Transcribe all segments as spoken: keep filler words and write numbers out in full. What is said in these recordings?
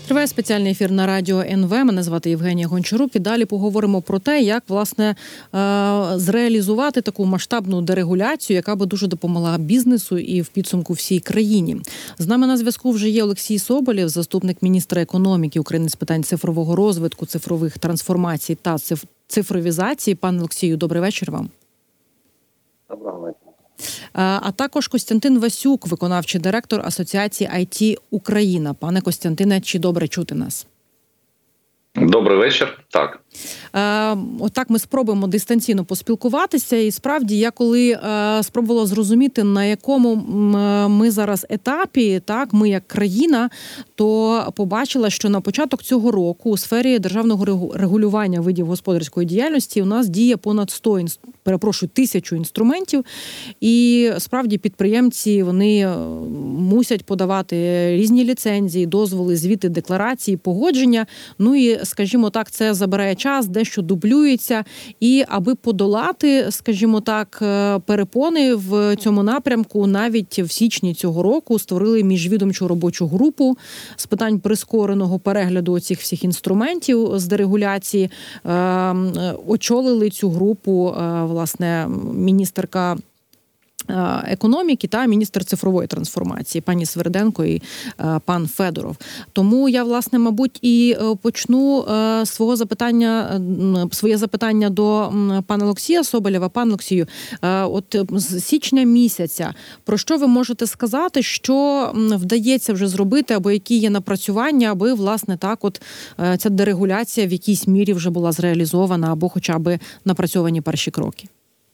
Триває спеціальний ефір на радіо ен ве. Мене звати Євгенія Гончарук. І далі поговоримо про те, як, власне, зреалізувати таку масштабну дерегуляцію, яка би дуже допомогла бізнесу і в підсумку всій країні. З нами на зв'язку вже є Олексій Соболєв, заступник міністра економіки України з питань цифрового розвитку, цифрових трансформацій та цифровізації. Пане Олексію, добрий вечір вам. Доброго вечора. А також Костянтин Васюк, виконавчий директор Асоціації ай ті Україна. Пане Костянтине, чи добре чути нас? Добрий вечір. Так. Е, отак ми спробуємо дистанційно поспілкуватися. І справді, я коли е, спробувала зрозуміти, на якому ми зараз етапі, так, ми як країна, то побачила, що на початок цього року у сфері державного регулювання видів господарської діяльності у нас діє понад сто, перепрошую, тисячу інструментів. І справді підприємці, вони мусять подавати різні ліцензії, дозволи, звіти, декларації, погодження. Ну і, скажімо так, це забирає час, дещо дублюється. І аби подолати, скажімо так, перепони в цьому напрямку, навіть в січні цього року створили міжвідомчу робочу групу з питань прискореного перегляду цих всіх інструментів з дерегуляції. Очолили цю групу, власне, міністерка економіки та міністр цифрової трансформації пані Сверденко і пан Федоров. Тому я, власне, мабуть, і почну свого запитання, своє запитання до пана Олексія Соболєва. Пан Олексію, от з січня місяця, про що ви можете сказати, що вдається вже зробити, або які є напрацювання, аби, власне, так от ця дерегуляція в якійсь мірі вже була зреалізована, або хоча б напрацьовані перші кроки?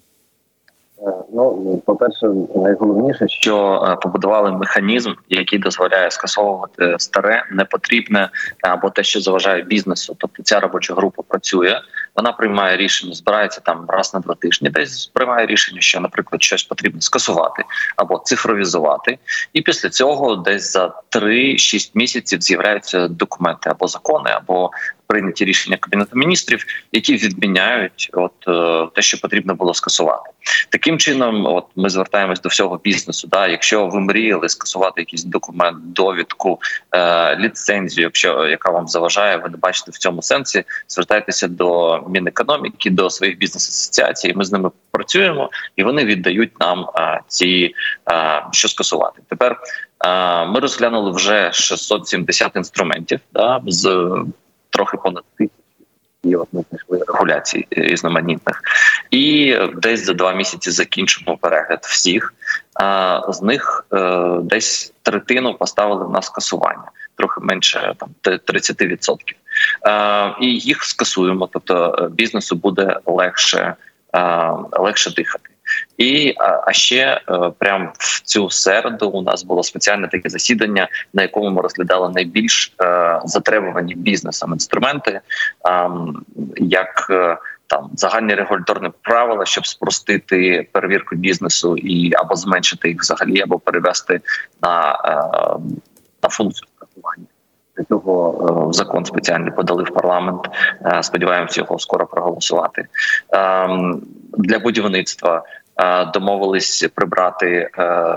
Ну, по-перше, найголовніше, що побудували механізм, який дозволяє скасовувати старе, непотрібне або те, що заважає бізнесу. Тобто ця робоча група працює, вона приймає рішення, збирається там раз на два тижні, десь приймає рішення, що, наприклад, щось потрібно скасувати або цифровізувати. І після цього десь за три-шість місяців з'являються документи або закони, або прийняті рішення Кабінету міністрів, які відміняють от те, що потрібно було скасувати. Таким чином, от ми звертаємось до всього бізнесу. Да, якщо ви мріяли скасувати якийсь документ, довідку, е, ліцензію, якщо яка вам заважає, ви не бачите в цьому сенсі, звертайтеся до Мінекономіки, до своїх бізнес-асоціацій. Ми з ними працюємо, і вони віддають нам е, ці, е, що скасувати. Тепер е, ми розглянули вже шістсот сімдесят інструментів, да, з трохи понад тисячі. І от ми знайшли регуляцій різноманітних. І десь за два місяці закінчимо перегляд всіх. А з них е, десь третину поставили на скасування. Трохи менше там тридцять відсотків. Е, і їх скасуємо. Тобто бізнесу буде легше, е, легше дихати. І а, а ще е, прямо в цю середу у нас було спеціальне таке засідання, на якому ми розглядали найбільш е, затребувані бізнесом інструменти, е, як е, там загальні регуляторні правила, щоб спростити перевірку бізнесу і або зменшити їх взагалі, або перевести на, е, на функцію страхування. Для цього е, закон спеціальний подали в парламент. Е, сподіваємося його скоро проголосувати. Е, для будівництва домовились прибрати,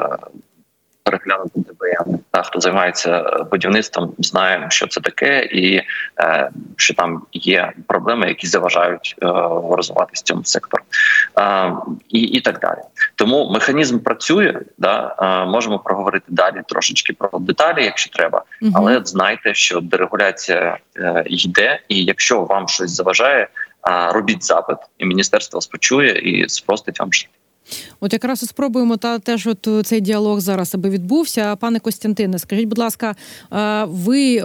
переглянути ді бе ем. Та, хто займається будівництвом, знає, що це таке, і що там є проблеми, які заважають розвиватися цьому сектору. І, і так далі. Тому механізм працює, да, можемо проговорити далі трошечки про деталі, якщо треба, угу. Але знайте, що дерегуляція йде, і якщо вам щось заважає, робіть запит, і міністерство вас почує і спростить вам життя. От якраз і спробуємо та теж от цей діалог зараз аби відбувся. Пане Костянтине, скажіть, будь ласка, ви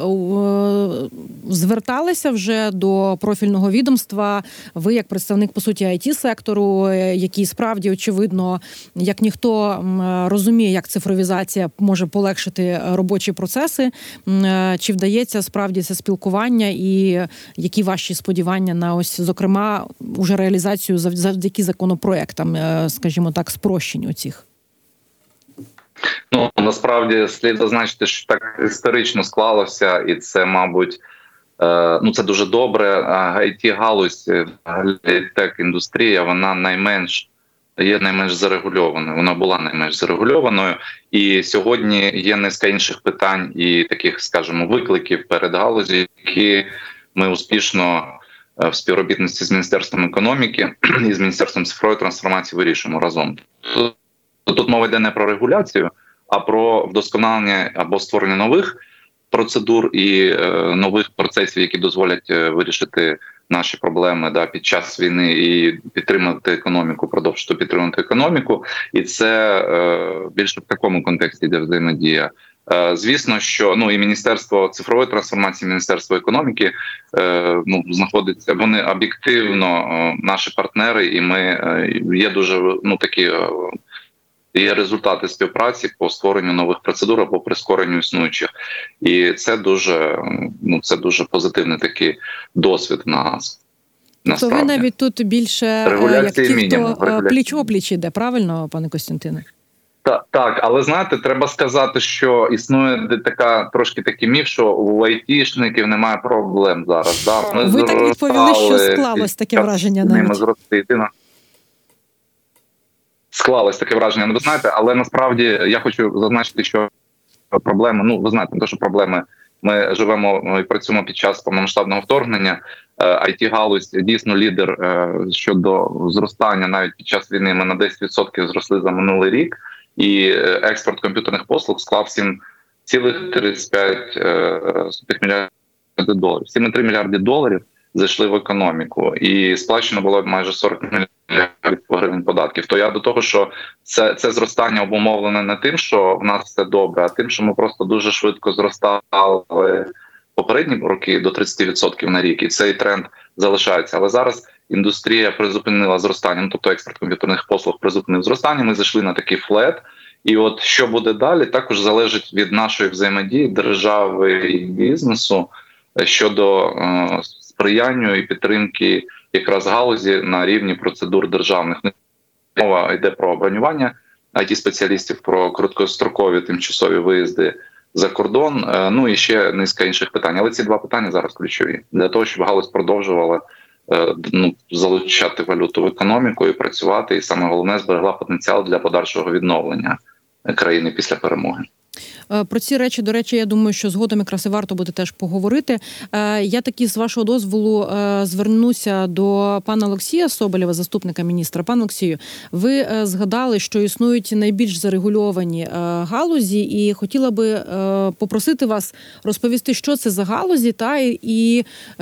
зверталися вже до профільного відомства? Ви як представник, по суті, ай ті-сектору, який справді, очевидно, як ніхто розуміє, як цифровізація може полегшити робочі процеси. Чи вдається справді це спілкування і які ваші сподівання на ось, зокрема, уже реалізацію завдяки законопроектам, скажімо так, спрощень у цих? Ну, насправді, слід зазначити, що так історично склалося, і це, мабуть, е, ну, це дуже добре. ай ті-галузь, тек-індустрія, вона найменш є найменш зарегульованою. Вона була найменш зарегульованою, і сьогодні є низка інших питань і таких, скажімо, викликів перед галузі, які ми успішно в співробітності з Міністерством економіки і з Міністерством цифрової трансформації вирішуємо разом. Тут мова йде не про регуляцію, а про вдосконалення або створення нових процедур і е, нових процесів, які дозволять е, вирішити наші проблеми да, під час війни і підтримати економіку, продовжити підтримувати економіку. І це е, більше в такому контексті йде взаємодія. Е, звісно, що ну і Міністерство цифрової трансформації, Міністерство економіки е, ну, знаходиться, вони об'єктивно е, наші партнери, і ми е, є дуже ну такі. Е, Є результати співпраці по створенню нових процедур або прискоренню існуючих, і це дуже ну це дуже позитивний такий досвід на нас. То ви навіть тут більше як ті, мінімум, хто пліч-опліч іде, правильно, пане Костянтине? Так, так, але знаєте, треба сказати, що існує така трошки такий міф, що у айтішників немає проблем зараз. Да? Ми ви так відповіли, що склалось таке враження навіть. Склалось таке враження, ну ви знаєте, але насправді я хочу зазначити, що проблеми, ну ви знаєте, не те, що проблеми, ми живемо і працюємо під час повномасштабного вторгнення, ай ті-галузь дійсно лідер щодо зростання навіть під час війни, ми на десять відсотків зросли за минулий рік, і експорт комп'ютерних послуг склав сім цілих тридцять п'ять мільярдів доларів. сім цілих три мільярди доларів зайшли в економіку, і сплачено було майже сорок мільярдів гривень податків. То я до того, що це, це зростання обумовлене не тим, що в нас все добре, а тим, що ми просто дуже швидко зростали попередні роки до тридцять відсотків на рік, і цей тренд залишається. Але зараз індустрія призупинила зростання, ну, тобто експорт комп'ютерних послуг призупинив зростання, ми зайшли на такий флет. І от що буде далі, також залежить від нашої взаємодії держави і бізнесу щодо е, сприяння і підтримки якраз галузі на рівні процедур державних. Мова йде про бронювання ай ті-спеціалістів, про короткострокові тимчасові виїзди за кордон, ну і ще низка інших питань. Але ці два питання зараз ключові для того, щоб галузь продовжувала ну, залучати валюту в економіку і працювати, і саме головне, зберегла потенціал для подальшого відновлення країни після перемоги. Про ці речі, до речі, я думаю, що згодом якраз і варто буде теж поговорити. Я таки, з вашого дозволу, звернуся до пана Олексія Соболєва, заступника міністра. Пане Олексію, ви згадали, що існують найбільш зарегульовані галузі, і хотіла би попросити вас розповісти, що це за галузі, та і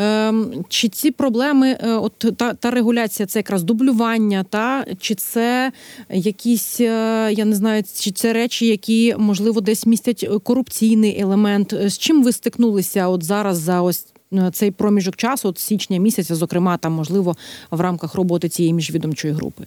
чи ці проблеми, от та, та регуляція, це якраз дублювання, та чи це якісь, я не знаю, чи це речі, які, можливо, десь містять корупційний елемент. З чим ви стикнулися от зараз за ось цей проміжок часу, от січня місяця, зокрема, там, можливо, в рамках роботи цієї міжвідомчої групи?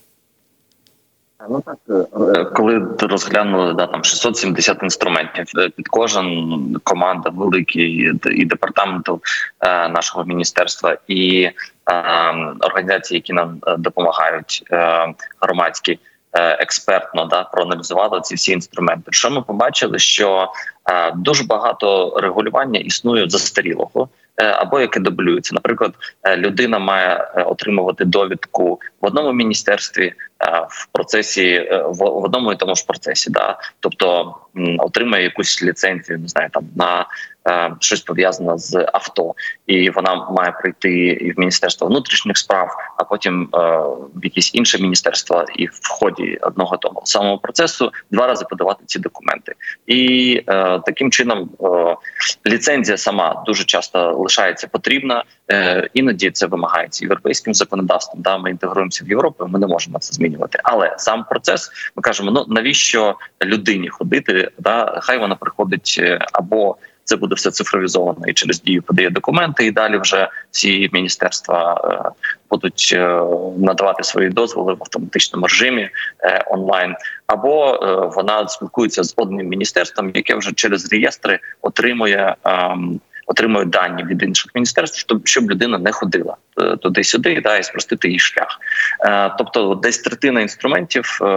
Ну так, коли розглянули да, там шістсот сімдесят інструментів, під кожен команда великий і департаменту е, нашого міністерства, і е, організації, які нам допомагають, е, громадські, експертно да проаналізували ці всі інструменти. Що ми побачили, що е, дуже багато регулювання існує застарілого е, або яке дублюється. Наприклад, е, людина має отримувати довідку в одному міністерстві е, в процесі е, в, в одному і тому ж процесі, да, тобто м, отримає якусь ліцензію, не знаю, там на е, щось пов'язане з авто, і вона має прийти і в Міністерство внутрішніх справ, а потім е, в якесь інше міністерство, і в ході одного того самого процесу два рази подавати ці документи. І е, таким чином е, ліцензія сама дуже часто лишається потрібна, е, іноді це вимагається європейським законодавством. Да, ми інтегруємося в Європу, ми не можемо це змінювати. Але сам процес, ми кажемо, ну навіщо людині ходити, да, хай вона приходить або це буде все цифровізовано і через Дію подає документи, і далі вже всі міністерства е, будуть е, надавати свої дозволи в автоматичному режимі е, онлайн. Або е, вона спілкується з одним міністерством, яке вже через реєстри отримує е, отримує дані від інших міністерств, щоб, щоб людина не ходила туди-сюди, да, і спростити її шлях. Е, тобто десь третина інструментів е,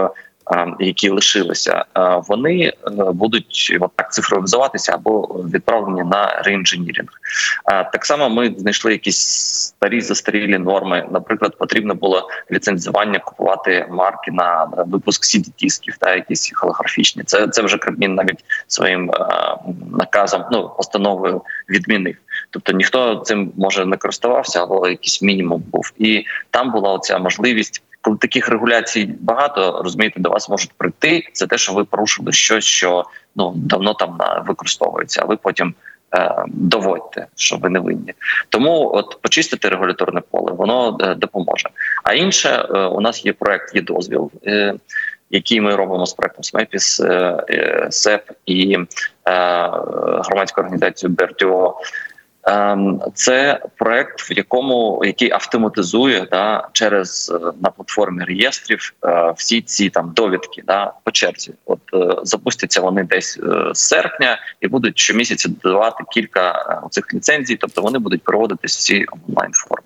які лишилися, вони будуть отак цифровізуватися або відправлені на реінженірінг. Так само ми знайшли якісь старі застарілі норми. Наприклад, потрібно було ліцензування купувати марки на випуск сі ді-дисків та якісь холографічні. Це це вже Кабмін навіть своїм наказом, ну постановою відмінив. Тобто ніхто цим може не користувався, або якийсь мінімум був. І там була оця можливість. Коли таких регуляцій багато, розумієте, до вас можуть прийти за те, що ви порушили щось, що ну давно там використовується, а ви потім е, доводьте, що ви не винні. Тому от почистити регуляторне поле, воно е, допоможе. А інше, е, у нас є проект «Є дозвіл», е, який ми робимо з проектом СМЕПІС, е, е, СЕП і е, громадською організацією БРТО. Це проект, в якому який автоматизує да, через на платформі реєстрів всі ці там довідки да, по черзі. От запустяться вони десь з серпня і будуть щомісяця додавати кілька цих ліцензій, тобто вони будуть проводитись всі онлайн форми.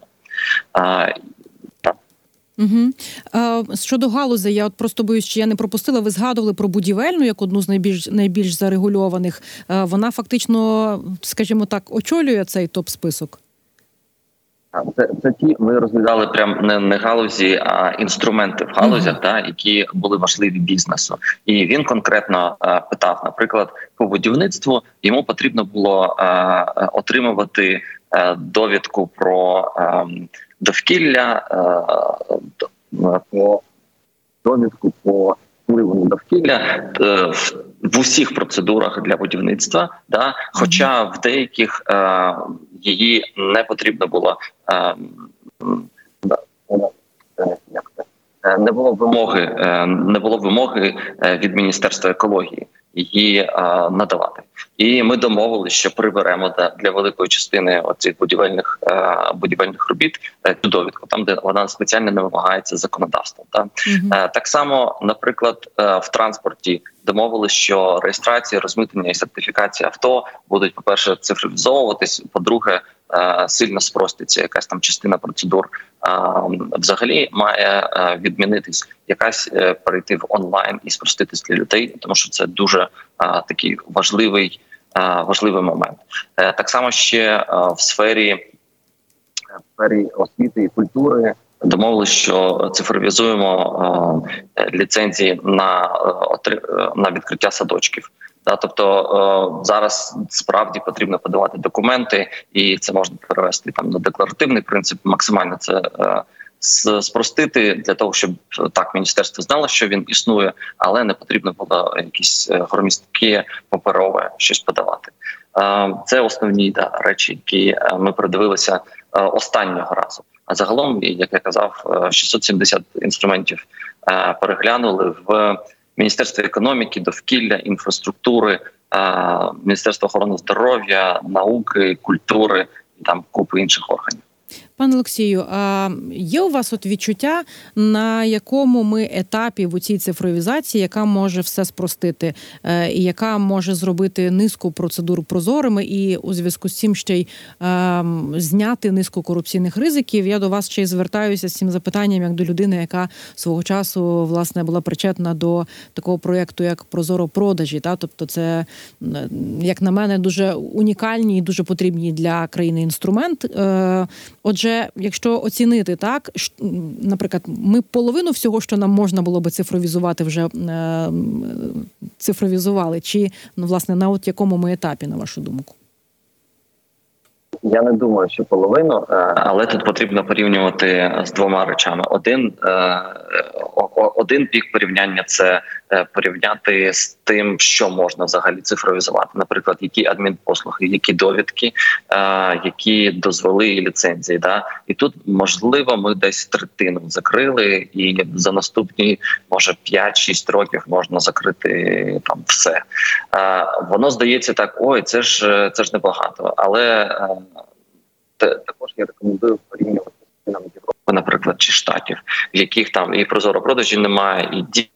Угу. А, щодо галузей, я от просто боюсь, що я не пропустила, ви згадували про будівельну, як одну з найбільш, найбільш зарегульованих. А, вона фактично, скажімо так, очолює цей топ-список? Це, це ті, ми розглядали прям не, не галузі, а інструменти в галузях, uh-huh. да, які були важливі бізнесу. І він конкретно а, питав, наприклад, по будівництву йому потрібно було а, отримувати а, довідку про а, довкілля, а, по довідку по впливу на довкілля в усіх процедурах для будівництва, да, хоча в деяких е, її не потрібно було е, як це, не було вимоги, е, не було вимоги від Міністерства екології її е, надавати. І ми домовилися, що приберемо да, для великої частини оцих будівельних е, будівельних робіт е, цю довідку, там де вона спеціально не вимагається законодавством. Да? Mm-hmm. Е, так само, наприклад, е, в транспорті домовилися, що реєстрація, розмитнення і сертифікація авто будуть, по-перше, цифровізовуватись, по-друге, е, сильно спроститься якась там частина процедур. Е, взагалі має е, відмінитись, якась е, перейти в онлайн і спроститись для людей, тому що це дуже е, такий важливий важливий момент. Так само ще в сфері, в сфері освіти і культури домовилися, що цифровізуємо ліцензії на, на відкриття садочків. Тобто зараз справді потрібно подавати документи, і це можна перевести там на декларативний принцип, максимально це спростити для того, щоб так міністерство знало, що він існує, але не потрібно було якісь громістке паперове щось подавати. Це основні да, речі, які ми придивилися останнього разу. А загалом, як я казав, шістсот сімдесят інструментів переглянули в Міністерстві економіки, довкілля, інфраструктури, Міністерство охорони здоров'я, науки, культури і там купи інших органів. Пане Олексію, а є у вас от відчуття, на якому ми етапі в цій цифровізації, яка може все спростити, і яка може зробити низку процедур прозорими і у зв'язку з цим ще й е, зняти низку корупційних ризиків? Я до вас ще й звертаюся з цим запитанням, як до людини, яка свого часу, власне, була причетна до такого проєкту, як «Прозоро-продажі». Та? Тобто це, як на мене, дуже унікальні і дуже потрібні для країни інструмент. Е, отже, якщо оцінити так, наприклад, ми половину всього, що нам можна було би цифровізувати, вже е, цифровізували, чи, ну, власне, на от якому ми етапі, на вашу думку? Я не думаю, що половину, але тут потрібно порівнювати з двома речами. Один, один бік порівняння – це порівняти з тим, що можна взагалі цифровізувати. Наприклад, які адмінпослуги, які довідки, які дозволи і ліцензії. Да? І тут, можливо, ми десь третину закрили, і за наступні, може, п'ять-шість років можна закрити там все. Воно здається так, ой, це ж, це ж небагато, але також я рекомендую порівнювати з країнами Європи, наприклад, чи Штатів, в яких там і прозоро-продажі немає, і ді...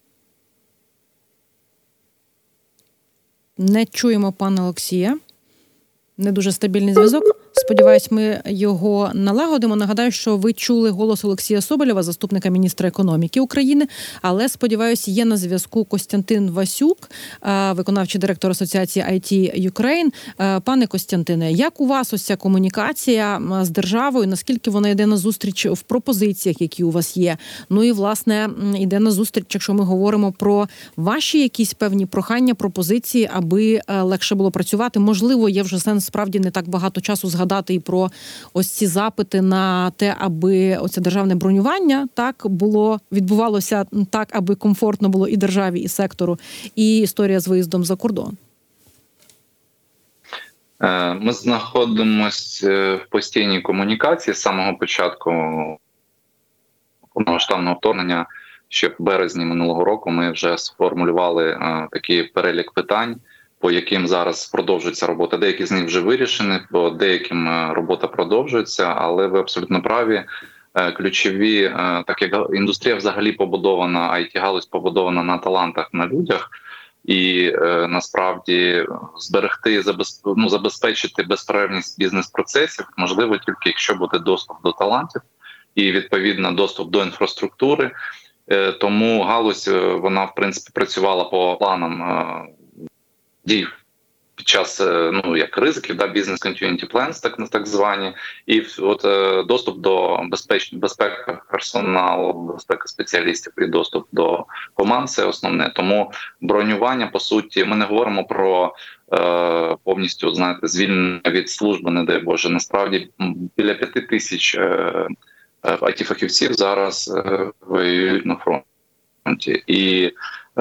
Не чуємо пана Олексія. Не дуже стабільний зв'язок. сподіваюсь, ми його налагодимо. Нагадаю, що ви чули голос Олексія Соболєва, заступника міністра економіки України, але, сподіваюсь, є на зв'язку Костянтин Васюк, виконавчий директор Асоціації ай ті Ukraine. Пане Костянтине, як у вас ось ця комунікація з державою, наскільки вона йде на зустріч в пропозиціях, які у вас є? Ну і, власне, йде на зустріч, якщо ми говоримо про ваші якісь певні прохання, пропозиції, аби легше було працювати. Можливо, є вже сенс справді не так багато часу згадати і про ось ці запити на те, аби оце державне бронювання так було, відбувалося так, аби комфортно було і державі, і сектору, і історія з виїздом за кордон. Ми знаходимося в постійній комунікації з самого початку повномасштабного вторгнення. Ще в березні минулого року ми вже сформулювали такий перелік питань, по яким зараз продовжується робота. Деякі з них вже вирішені, по деяким робота продовжується, але ви абсолютно праві. Ключові, так як індустрія взагалі побудована, ай ті-галузь побудована на талантах, на людях, і е, насправді зберегти, забезпечити, ну, забезпечити безперервність бізнес-процесів можливо тільки якщо буде доступ до талантів і відповідно доступ до інфраструктури. Е, тому галузь, вона в принципі працювала по планам е, дій під час ну як ризиків, да, business continuity plans, так так звані, і от е, доступ до безпеч... безпеки персоналу, безпеки спеціалістів і доступ до команд – це основне. Тому бронювання, по суті, ми не говоримо про е, повністю, знаєте, звільнення від служби, не дай Боже. Насправді біля п'яти тисяч е, ай ті-фахівців зараз е, воюють на фронті. І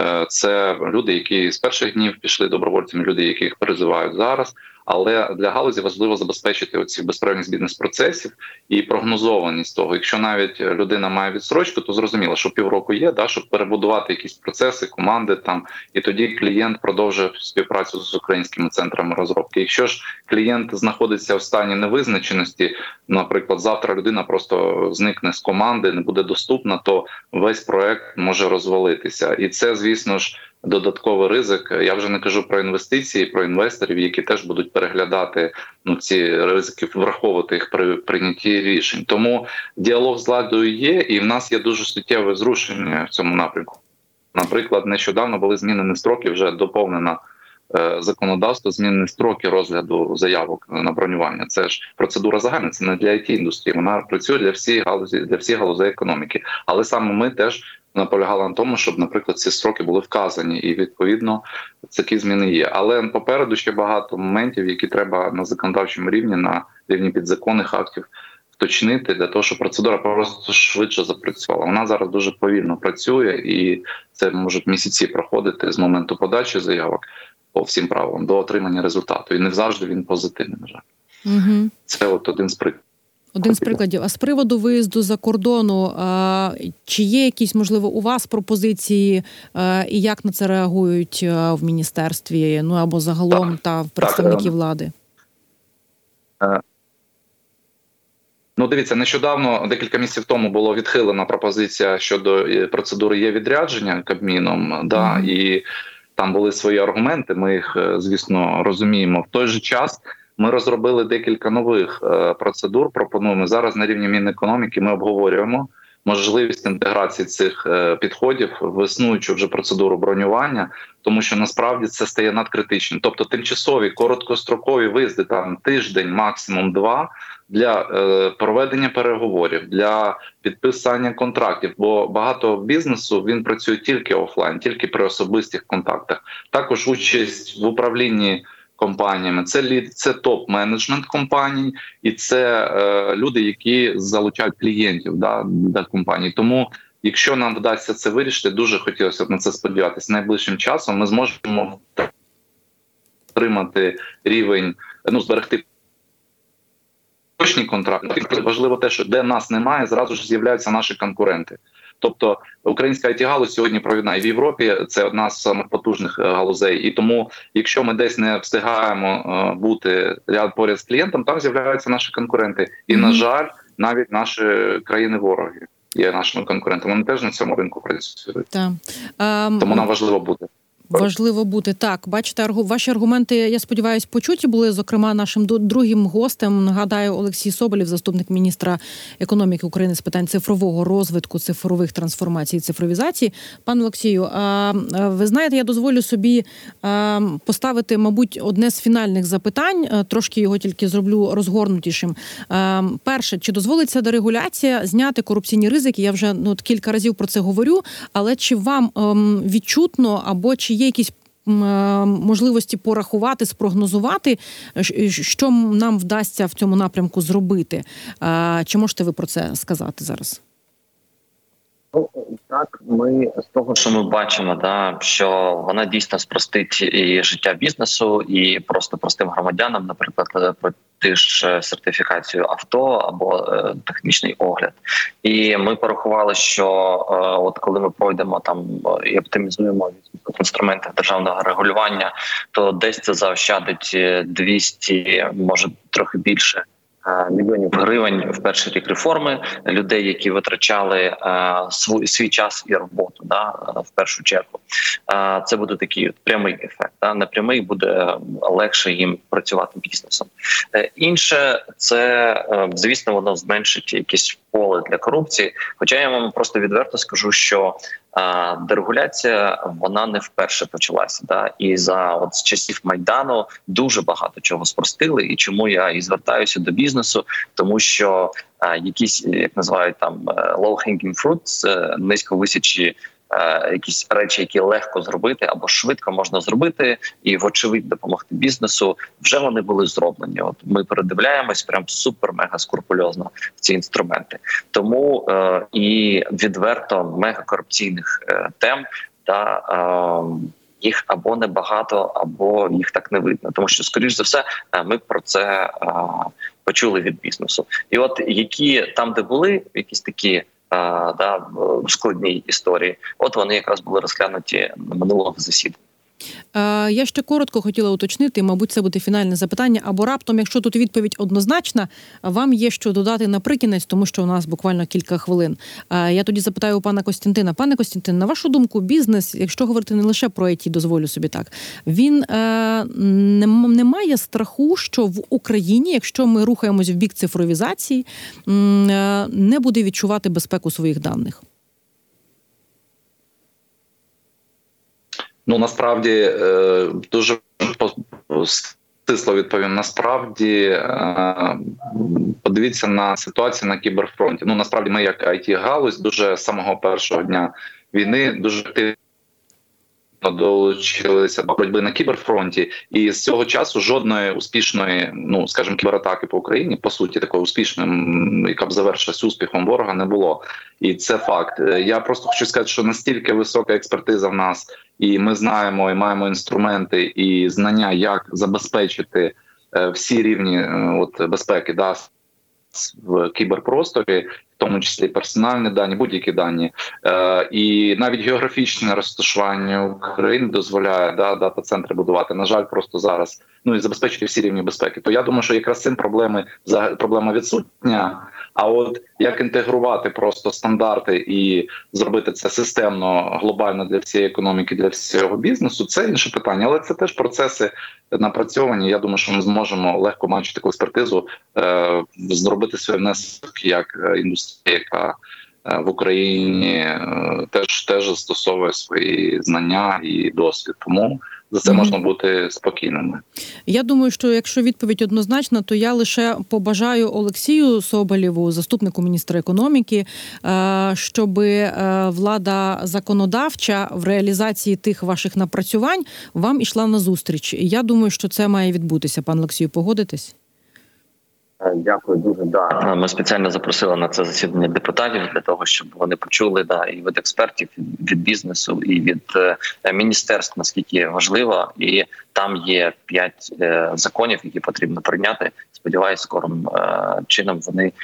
це люди, які з перших днів пішли добровольцями, люди, яких призивають зараз. Але для галузі важливо забезпечити оці безперервність бізнес-процесів і прогнозованість того. Якщо навіть людина має відстрочку, то зрозуміло, що півроку є, да, щоб перебудувати якісь процеси, команди там, і тоді клієнт продовжує співпрацю з українськими центрами розробки. Якщо ж клієнт знаходиться в стані невизначеності, наприклад, завтра людина просто зникне з команди, не буде доступна, то весь проект може розвалитися. І це, звісно ж, додатковий ризик. Я вже не кажу про інвестиції, про інвесторів, які теж будуть переглядати ну, ці ризики, враховувати їх при прийнятті рішень. Тому діалог з владою є, і в нас є дуже суттєве зрушення в цьому напрямку. Наприклад, нещодавно були змінені строки, вже доповнено е, законодавство, змінені строки розгляду заявок на бронювання. Це ж процедура загальна, це не для ай ті-індустрії, вона працює для всіх галузей, для всіх галузей економіки. Але саме ми теж наполягала на тому, щоб, наприклад, ці строки були вказані, і, відповідно, такі зміни є. Але попереду ще багато моментів, які треба на законодавчому рівні, на рівні підзаконних актів вточнити, для того, щоб процедура просто швидше запрацювала. Вона зараз дуже повільно працює, і це можуть місяці проходити з моменту подачі заявок по всім правилам до отримання результату. І не завжди він позитивний, на жаль. Угу. Це от один з прикладів. Один з прикладів. А з приводу виїзду за кордону, чи є якісь, можливо, у вас пропозиції, і як на це реагують в міністерстві, ну або загалом так, та представники так. влади? Ну, дивіться, нещодавно, декілька місяців тому, було відхилена пропозиція щодо процедури є-відрядження Кабміном, mm-hmm. да, і там були свої аргументи, ми їх, звісно, розуміємо. В той же час ми розробили декілька нових е, процедур, пропонуємо. Зараз на рівні Мінекономіки ми обговорюємо можливість інтеграції цих е, підходів в існуючу вже процедуру бронювання, тому що насправді це стає надкритичним. Тобто тимчасові, короткострокові виїзди, там тиждень, максимум два, для е, проведення переговорів, для підписання контрактів, бо багато бізнесу, він працює тільки офлайн, тільки при особистих контактах. Також участь в управлінні компаніями, це лід, це топ-менеджмент компаній, і це е, люди, які залучають клієнтів да, до компаній. Тому, якщо нам вдасться це вирішити, дуже хотілося б на це сподіватися. Найближчим часом ми зможемо отримати рівень, ну, зберегти точні контракти. Важливо те, що де нас немає, зразу ж з'являються наші конкуренти. Тобто українська ай ті-галузь сьогодні провідна. І в Європі це одна з самих потужних галузей. І тому, якщо ми десь не встигаємо бути ряд поряд з клієнтом, там з'являються наші конкуренти. І, mm-hmm. на жаль, навіть наші країни-вороги є нашими конкурентами. Вони теж на цьому ринку працюють. Так. Um... Тому нам важливо бути. Важливо бути. Так, бачите, ваші аргументи, я сподіваюся, почуті були. Зокрема, нашим другим гостем, нагадаю, Олексій Соболєв, заступник міністра економіки України з питань цифрового розвитку, цифрових трансформацій і цифровізації. Пане Олексію, ви знаєте, я дозволю собі поставити, мабуть, одне з фінальних запитань, трошки його тільки зроблю розгорнутішим. Перше, чи дозволить ця дерегуляція зняти корупційні ризики? Я вже ну, кілька разів про це говорю, але чи вам відчутно або чи є якісь можливості порахувати, спрогнозувати, що нам вдасться в цьому напрямку зробити? Чи можете ви про це сказати зараз? Ну, так, ми з того, що ми бачимо, да, що вона дійсно спростить і життя бізнесу, і просто простим громадянам, наприклад, пройти ж сертифікацію авто або е, технічний огляд. І ми порахували, що е, от коли ми пройдемо там і оптимізуємо інструменти державного регулювання, то десь це заощадить двісті, може трохи більше, мільйонів гривень в перший рік реформи, людей, які витрачали е, свій, свій час і роботу, да, в першу чергу. Е, це буде такий прямий ефект. Да. Непрямий буде легше їм працювати бізнесом. Е, інше, це, е, звісно, воно зменшить якесь поле для корупції. Хоча я вам просто відверто скажу, що А дерегуляція, вона не вперше почалася, да, і за от з часів Майдану дуже багато чого спростили. І чому я і звертаюся до бізнесу, тому що а, якісь, як називають там low-hanging fruits, низьковисячі а, якісь речі, які легко зробити або швидко можна зробити, і вочевидь допомогти бізнесу, вже вони були зроблені. От ми передивляємось прям супер-мега скрупульозно в ці інструменти. Тому е, і відверто мегакорупційних е, тем, та е, їх або небагато, або їх так не видно. Тому що, скоріш за все, ми про це е, почули від бізнесу. І от які там, де були якісь такі А, да, в складній історії. От вони якраз були розглянуті минулого засідання. Я ще коротко хотіла уточнити, мабуть, це буде фінальне запитання, або раптом, якщо тут відповідь однозначна, вам є що додати наприкінець, тому що у нас буквально кілька хвилин. Я тоді запитаю у пана Костянтина. Пане Костянтин, на вашу думку, бізнес, якщо говорити не лише про ай ті, дозволю собі так, він не, не має страху, що в Україні, якщо ми рухаємось в бік цифровізації, не буде відчувати безпеку своїх даних? Ну, насправді, дуже стисло відповім. Насправді, подивіться на ситуацію на кіберфронті. Ну, насправді, ми як ай ті-галузь дуже з самого першого дня війни дуже активно долучилися до боротьби на кіберфронті, і з цього часу жодної успішної, ну скажімо, кібератаки по Україні, по суті, такої успішної, яка б завершилась успіхом ворога, не було. І це факт. Я просто хочу сказати, що настільки висока експертиза в нас, і ми знаємо, і маємо інструменти, і знання, як забезпечити всі рівні от, безпеки, да, в кіберпросторі, в тому числі персональні дані, будь-які дані. Е, і навіть географічне розташування України дозволяє да, дата-центри будувати. На жаль, просто зараз. Ну і забезпечити всі рівні безпеки. То я думаю, що якраз цим проблеми, проблема відсутня. А от як інтегрувати просто стандарти і зробити це системно, глобально для всієї економіки, для всього бізнесу, це інше питання. Але це теж процеси напрацьовані. Я думаю, що ми зможемо легко маючи таку експертизу, е, зробити свій внесок як індустрія, яка в Україні е, теж, теж застосовує свої знання і досвід. Тому за це можна бути спокійними. Я думаю, що якщо відповідь однозначна, то я лише побажаю Олексію Соболєву, заступнику міністра економіки, щоб влада законодавча в реалізації тих ваших напрацювань вам ішла назустріч. Я думаю, що це має відбутися. Пан Олексію, погодитесь? Дякую дуже. Да, ми спеціально запросили на це засідання депутатів для того, щоб вони почули да і від експертів, від бізнесу, і від е, міністерств, наскільки важливо. І там є п'ять е, законів, які потрібно прийняти. Сподіваюсь, скорим е, чином вони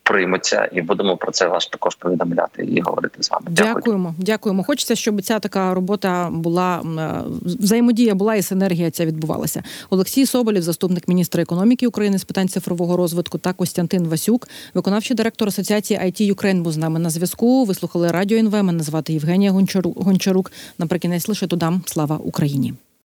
прийметься, і будемо про це вас також повідомляти і говорити з вами. Дякую. Дякуємо. Дякуємо. Хочеться, щоб ця така робота була, взаємодія була і синергія ця відбувалася. Олексій Соболєв, заступник міністра економіки України з питань цифрового розвитку, та Костянтин Васюк, виконавчий директор Асоціації ай ті Ukraine, був з нами на зв'язку. Ви слухали Радіо ен ве. Мене звати Євгенія Гончарук. Наприкінець лише додам: слава Україні.